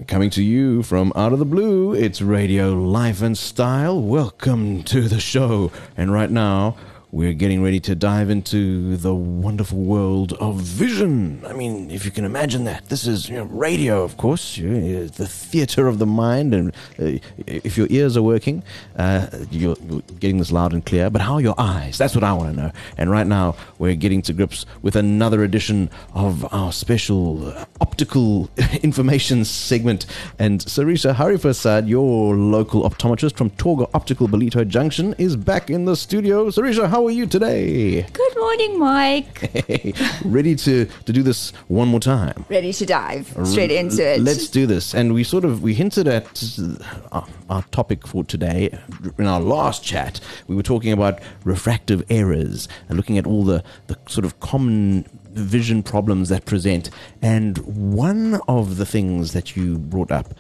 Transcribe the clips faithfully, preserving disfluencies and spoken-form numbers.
Coming to you from out of the blue, it's Radio Life and Style. Welcome to the show. And right now, we're getting ready to dive into the wonderful world of vision. I mean, if you can imagine that. This is, you know, radio, of course, you know, the theater of the mind. And uh, if your ears are working, uh, you're getting this loud and clear. But how are your eyes? That's what I want to know. And right now, we're getting to grips with another edition of our special optical information segment. And Sarisha Hariprasad, your local optometrist from Torga Optical Ballito Junction, is back in the studio. Sarisha, how are you today? Good morning, Mike. Hey, ready to, to do this one more time? Ready to dive straight into it. Let's do this. And we sort of, we hinted at our, our topic for today in our last chat. We were talking about refractive errors and looking at all the, the sort of common vision problems that present. And one of the things that you brought up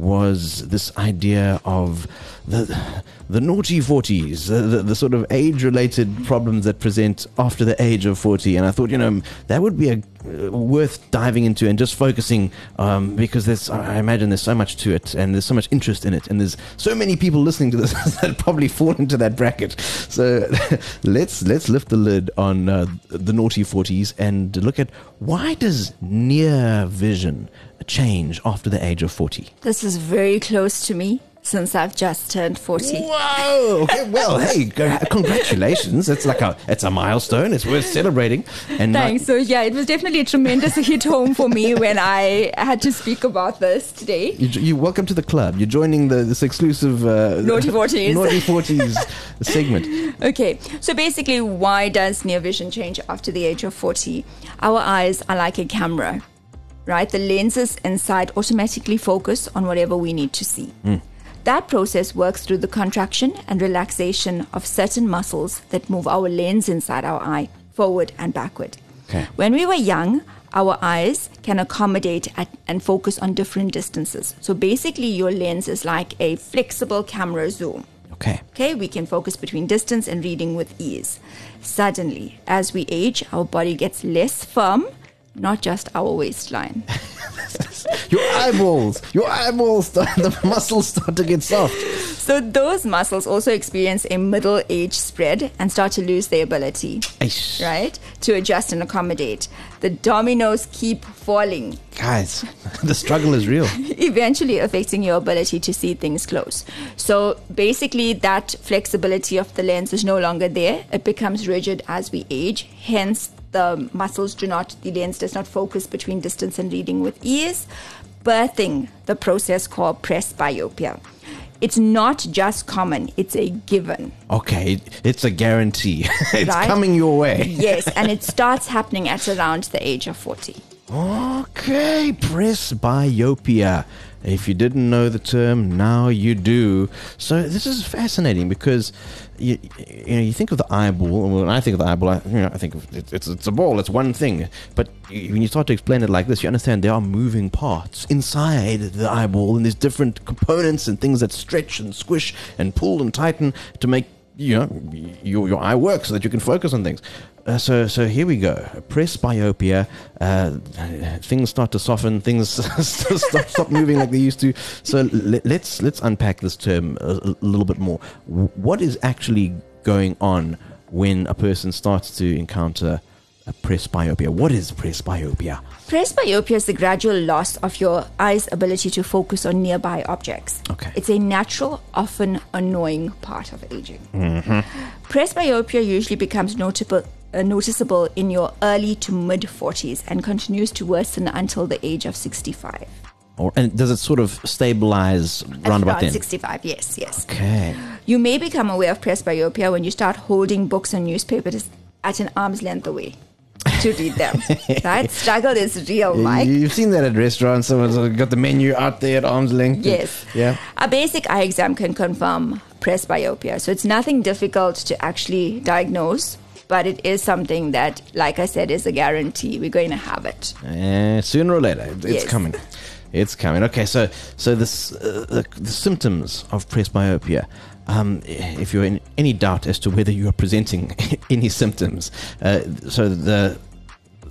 was this idea of the the naughty forties, the, the, the sort of age-related problems that present after the age of forty. And I thought, you know, that would be a uh, worth diving into and just focusing, um, because there's, I imagine there's so much to it and there's so much interest in it, and there's so many people listening to this that probably fall into that bracket. So let's let's lift the lid on uh, the naughty forties and look at, why does near vision change after the age of forty? This is very close to me, since I've just turned forty. Whoa! Okay, well, hey, congratulations! It's like a it's a milestone. It's worth celebrating. And thanks. Like, so yeah, it was definitely a tremendous hit home for me when I had to speak about this today. You, you welcome to the club. You're joining the this exclusive uh, Naughty forties Naughty forties segment. Okay, so basically, why does near vision change after the age of forty? Our eyes are like a camera, right? The lenses inside automatically focus on whatever we need to see. Mm. That process works through the contraction and relaxation of certain muscles that move our lens inside our eye, forward and backward. Okay. When we were young, our eyes can accommodate at, and focus on different distances. So basically, your lens is like a flexible camera zoom. Okay. Okay, we can focus between distance and reading with ease. Suddenly, as we age, our body gets less firm, not just our waistline. Your eyeballs, your eyeballs, start, the muscles start to get soft. So those muscles also experience a middle age spread and start to lose their ability, Eish. right, to adjust and accommodate. The dominoes keep falling. Guys, the struggle is real. Eventually affecting your ability to see things close. So basically, that flexibility of the lens is no longer there. It becomes rigid as we age. Hence, the muscles do not, the lens does not focus between distance and reading with ease, birthing the process called presbyopia. It's not just common, it's a given. Okay, it's a guarantee. It's right? coming your way. Yes, and it starts happening at around the age of forty. Okay, presbyopia. If you didn't know the term, now you do. So this is fascinating because you, you know, you think of the eyeball. When I think of the eyeball, I, you know, I think of it, it's it's a ball. It's one thing. But when you start to explain it like this, you understand there are moving parts inside the eyeball, and there's different components and things that stretch and squish and pull and tighten to make, you know, your your eye work so that you can focus on things. Uh, so so here we go. Presbyopia. Uh, things start to soften. Things stop stop moving like they used to. So l- let's let's unpack this term a, a little bit more. W- what is actually going on when a person starts to encounter a presbyopia? What is presbyopia? Presbyopia is the gradual loss of your eye's ability to focus on nearby objects. Okay. It's a natural, often annoying part of aging. Mm-hmm. Presbyopia usually becomes notable, uh, noticeable in your early to mid-forties and continues to worsen until the age of sixty-five. Or, and does it sort of stabilize round about then? sixty-five, yes, yes. Okay. You may become aware of presbyopia when you start holding books and newspapers at an arm's length away to read them. That struggle is real, Mike. You've seen that at restaurants. Someone's got the menu out there at arm's length. Yes. Yeah. A basic eye exam can confirm presbyopia. So it's nothing difficult to actually diagnose, but it is something that, like I said, is a guarantee. We're going to have it. Uh, sooner or later, it's Yes. coming. It's coming. Okay, so so this uh, the, the symptoms of presbyopia. Um, if you're in any doubt as to whether you are presenting any symptoms, uh, so the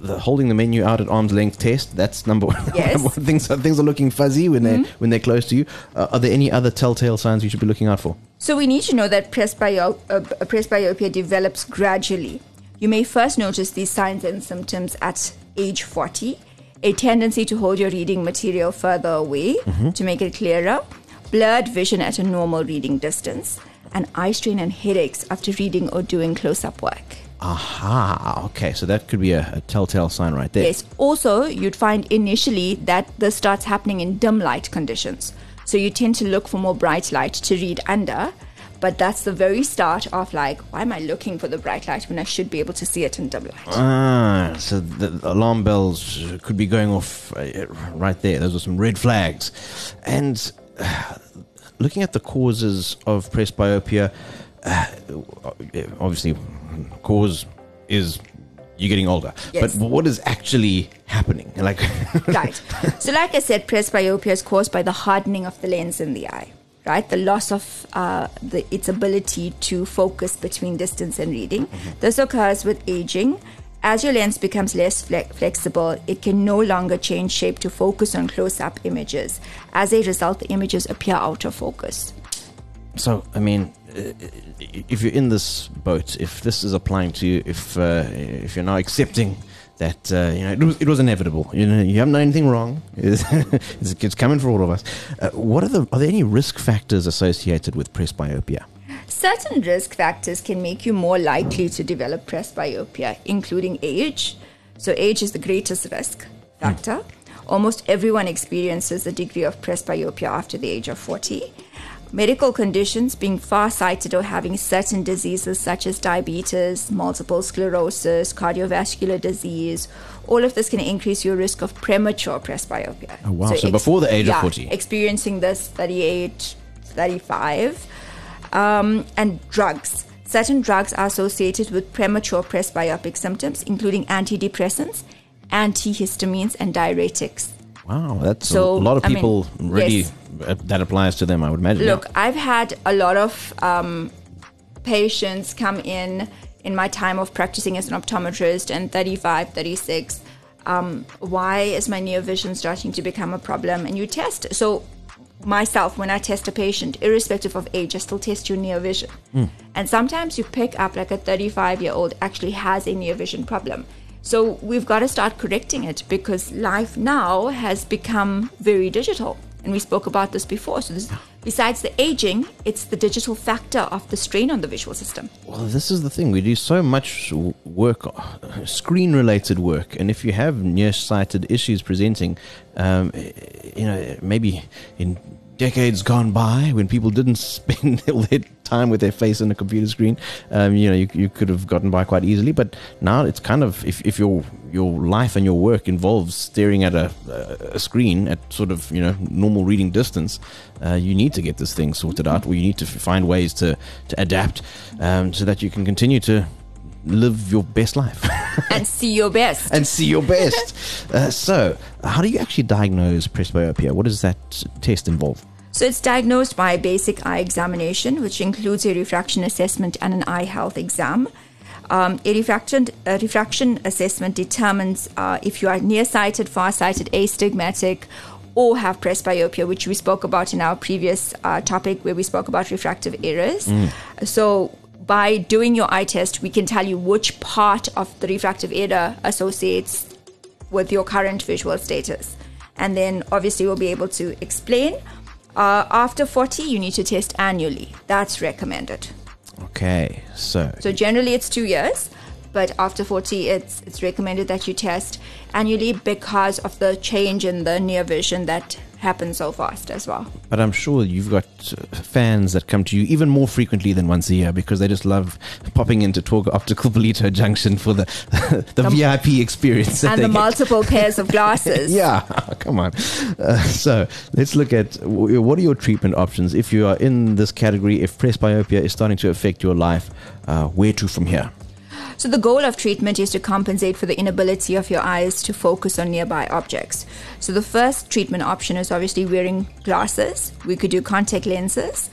the holding the menu out at arm's length test. That's number one. Yes. things, are, things are looking fuzzy when, Mm-hmm. they're, when they're close to you. Uh, are there any other telltale signs you should be looking out for? So we need to know that presbyo- uh, presbyopia develops gradually. You may first notice these signs and symptoms at age forty, a tendency to hold your reading material further away mm-hmm. to make it clearer, blurred vision at a normal reading distance, and eye strain and headaches after reading or doing close-up work. Aha, okay, so that could be a, a telltale sign right there. Yes, also you'd find initially that this starts happening in dim light conditions. So you tend to look for more bright light to read under, but that's the very start of like, why am I looking for the bright light when I should be able to see it in dim light? Ah, so the alarm bells could be going off uh, right there. Those are some red flags. And uh, looking at the causes of presbyopia, uh, obviously, cause is you're getting older. Yes. But what is actually happening? Like, Right. So like I said, presbyopia is caused by the hardening of the lens in the eye, right? The loss of uh, the, its ability to focus between distance and reading. Mm-hmm. This occurs with aging. As your lens becomes less fle- flexible, it can no longer change shape to focus on close-up images. As a result, the images appear out of focus. So, I mean, if you're in this boat, if this is applying to you, if uh, if you're now accepting that uh, you know it was, it was inevitable, you know, you haven't done anything wrong, it's, it's coming for all of us. Uh, what are the are there any risk factors associated with presbyopia? Certain risk factors can make you more likely to develop presbyopia, including age. So age is the greatest risk factor. Mm. Almost everyone experiences a degree of presbyopia after the age of forty. Medical conditions, being far-sighted or having certain diseases such as diabetes, multiple sclerosis, cardiovascular disease, all of this can increase your risk of premature presbyopia. Oh, wow. So, so ex- before the age yeah, of forty. Experiencing this thirty-eight, thirty-five. Um, and drugs. Certain drugs are associated with premature presbyopic symptoms, including antidepressants, antihistamines, and diuretics. Wow, that's so, a lot of people I mean, really, yes. uh, that applies to them, I would imagine. Look, yeah. I've had a lot of um, patients come in in my time of practicing as an optometrist and thirty-five, thirty-six. Um, why is my near vision starting to become a problem? And you test. So myself, when I test a patient, irrespective of age, I still test your near vision. Mm. And sometimes you pick up like a thirty-five-year-old actually has a near vision problem. So we've got to start correcting it because life now has become very digital. And we spoke about this before. So this, besides the aging, it's the digital factor of the strain on the visual system. Well, this is the thing. We do so much work, screen-related work. And if you have nearsighted issues presenting, um, you know, maybe in decades gone by when people didn't spend all their time with their face on a computer screen, um, you know, you, you could have gotten by quite easily. But now it's kind of, if, if your your life and your work involves staring at a, a screen at sort of, you know, normal reading distance, uh, you need to get this thing sorted out, or you need to find ways to, to adapt um, so that you can continue to live your best life. And see your best. And see your best. uh, so, how do you actually diagnose presbyopia? What does that test involve? So it's diagnosed by a basic eye examination, which includes a refraction assessment and an eye health exam. Um, a, refraction, a refraction assessment determines uh, if you are nearsighted, farsighted, astigmatic, or have presbyopia, which we spoke about in our previous uh, topic where we spoke about refractive errors. Mm. So by doing your eye test, we can tell you which part of the refractive error associates with your current visual status. And then obviously we'll be able to explain. Uh, after forty, you need to test annually. That's recommended. Okay, so... So generally it's two years, but after forty, it's it's recommended that you test annually because of the change in the near vision that happens so fast as well. But I'm sure you've got fans that come to you even more frequently than once a year because they just love popping into Talk Optical Ballito Junction for the the, the V I P experience. And the get. multiple pairs of glasses. Yeah, come on. Uh, so let's look at what are your treatment options if you are in this category, if presbyopia is starting to affect your life, uh, where to from here? So the goal of treatment is to compensate for the inability of your eyes to focus on nearby objects. So the first treatment option is obviously wearing glasses. We could do contact lenses.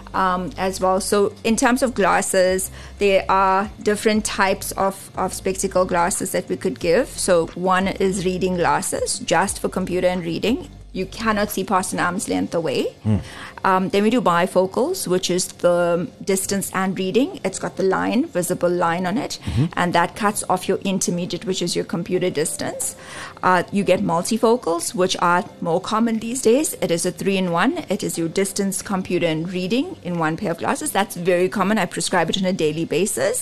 um, as well. So in terms of glasses, there are different types of, of spectacle glasses that we could give. So one is reading glasses, just for computer and reading. You cannot see past an arm's length away. Mm. Um, then we do bifocals, which is the distance and reading. It's got the line, visible line on it, mm-hmm. and that cuts off your intermediate, which is your computer distance. Uh, you get multifocals, which are more common these days. It is a three-in-one. It is your distance, computer, and reading in one pair of glasses. That's very common. I prescribe it on a daily basis.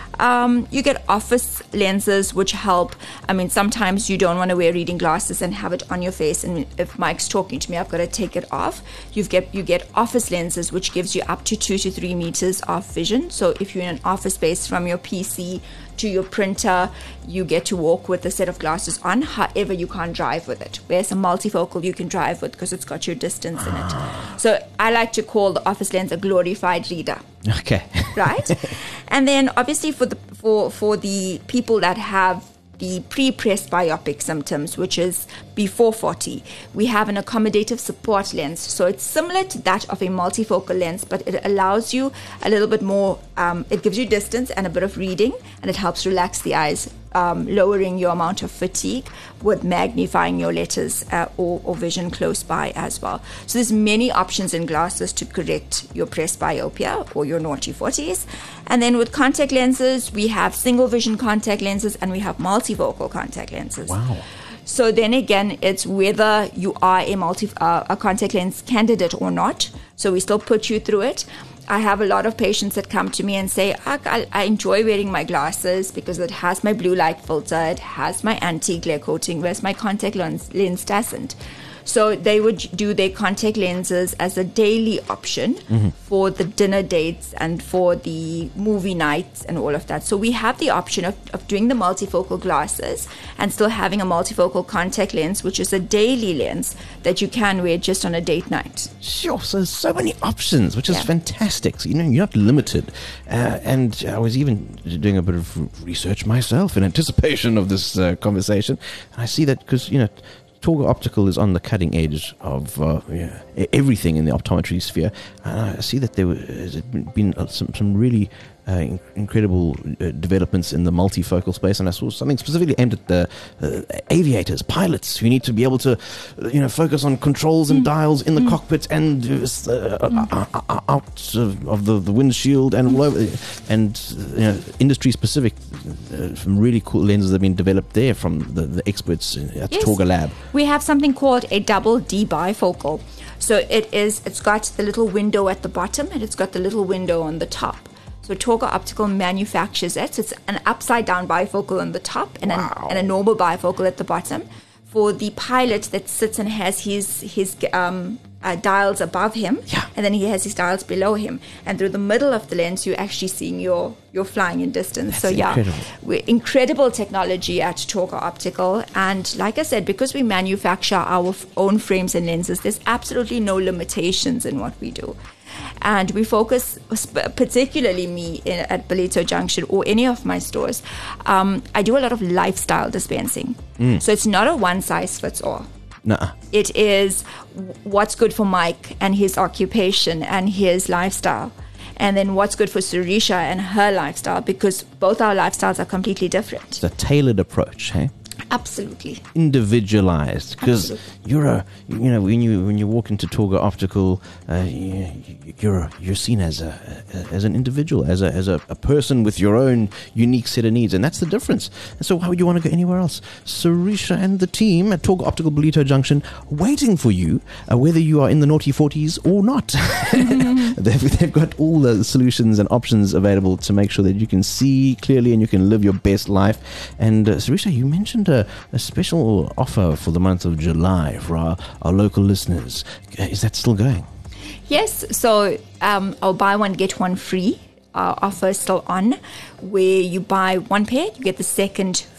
Um, you get office lenses, which help. I mean, sometimes you don't want to wear reading glasses and have it on your face. And if Mike's talking to me, I've got to take it off. You get you get office lenses, which gives you up to two to three meters of vision. So if you're in an office space, from your P C to your printer, you get to walk with a set of glasses on. However, you can't drive with it. Whereas a multifocal you can drive with because it's got your distance in it. So I like to call the office lens a glorified reader. Okay. Right? And then obviously for the for for the people that have the pre-presbyopic symptoms, which is before forty, we have an accommodative support lens. So it's similar to that of a multifocal lens, but it allows you a little bit more, um, it gives you distance and a bit of reading, and it helps relax the eyes, um, lowering your amount of fatigue with magnifying your letters uh, or, or vision close by as well. So there's many options in glasses to correct your presbyopia or your naughty forties. And then with contact lenses, we have single vision contact lenses and we have multifocal contact lenses. Wow. So then again, it's whether you are a multi uh, a contact lens candidate or not. So we still put you through it. I have a lot of patients that come to me and say, I, I enjoy wearing my glasses because it has my blue light filter, it has my anti-glare coating, whereas my contact lens, lens doesn't. So they would do their contact lenses as a daily option mm-hmm. for the dinner dates and for the movie nights and all of that. So we have the option of, of doing the multifocal glasses and still having a multifocal contact lens, which is a daily lens that you can wear just on a date night. Sure. So there's so many options, which is yeah. fantastic. So, you know, you're not limited. Uh, and I was even doing a bit of research myself in anticipation of this uh, conversation. And I see that because, you know, Torga Optical is on the cutting edge of uh, yeah, everything in the optometry sphere. And I see that there has been some, some really uh, in- incredible uh, developments in the multifocal space. And I saw something specifically aimed at the uh, aviators, pilots, who need to be able to, you know, focus on controls and mm. dials in the mm. cockpit and uh, mm. uh, uh, out of, of the, the windshield and all over. And you know, industry specific, uh, some really cool lenses have been developed there from the, the experts at yes. Torga Lab. We have something called a double D bifocal. So it is, it's got the little window at the bottom and it's got the little window on the top. So Torga Optical manufactures it. So it's an upside down bifocal on the top and, wow. an, and a normal bifocal at the bottom. For the pilot that sits and has his his um, uh, dials above him, yeah. and then he has his dials below him, and through the middle of the lens, you're actually seeing your your flying in distance. That's so yeah, incredible. We're incredible technology at Torga Optical, and like I said, because we manufacture our f- own frames and lenses, there's absolutely no limitations in what we do. And we focus, particularly me in, at Ballito Junction or any of my stores, um, I do a lot of lifestyle dispensing. Mm. So it's not a one size fits all. Nuh-uh. It is what's good for Mike and his occupation and his lifestyle. And then what's good for Surisha and her lifestyle, because both our lifestyles are completely different. It's a tailored approach, hey? Absolutely. Individualized, because you're a, you know, when you when you walk into Torga Optical, uh, you, you're you're seen as a, a as an individual, as a as a, a person with your own unique set of needs, and that's the difference. And so, why would you want to go anywhere else? Surisha and the team at Torga Optical Ballito Junction waiting for you, uh, whether you are in the naughty forties or not. Mm-hmm. they've, they've got all the solutions and options available to make sure that you can see clearly and you can live your best life. And uh, Surisha, you mentioned a, a special offer for the month of July for our, our local listeners. Is that still going? Yes. So um, our buy one, get one free uh, offer is still on, where you buy one pair, you get the second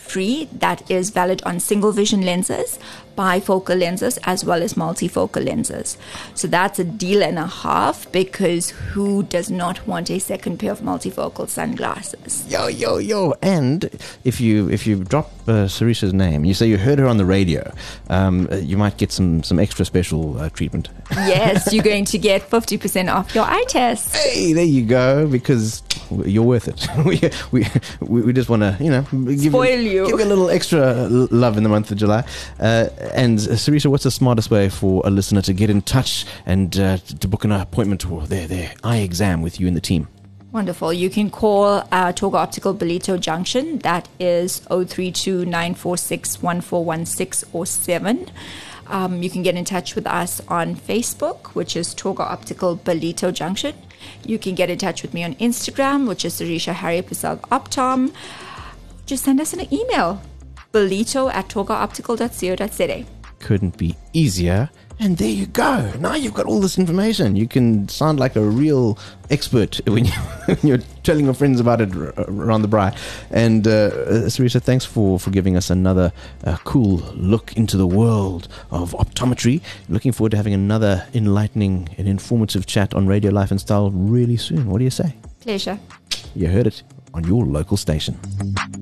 free that is valid on single vision lenses, bifocal lenses, as well as multifocal lenses. So that's a deal and a half, because who does not want a second pair of multifocal sunglasses? Yo, yo, yo. And if you if you drop uh, Sarisha's name, you say you heard her on the radio, um, you might get some, some extra special uh, treatment. Yes, you're going to get fifty percent off your eye test. Hey, there you go, because you're worth it. we, we we just want to, you know, give Spoil you, you. give you a little extra love in the month of July. Uh, and uh, Sarisha, what's the smartest way for a listener to get in touch and uh, to book an appointment for their, their eye exam with you and the team? Wonderful. You can call uh, Toga Optical Ballito Junction. That is zero three two, nine four six, one four one six or seven. Um, you can get in touch with us on Facebook, which is Toga Optical Ballito Junction. You can get in touch with me on Instagram, which is Sarisha Harry Prasad Optom. Just send us an email, ballito at toga optical dot co dot za. Couldn't be easier. And there you go. Now you've got all this information. You can sound like a real expert when, you, when you're telling your friends about it r- around the braai. And uh, Sarisha, thanks for, for giving us another uh, cool look into the world of optometry. Looking forward to having another enlightening and informative chat on Radio Life and Style really soon. What do you say? Pleasure. You heard it on your local station.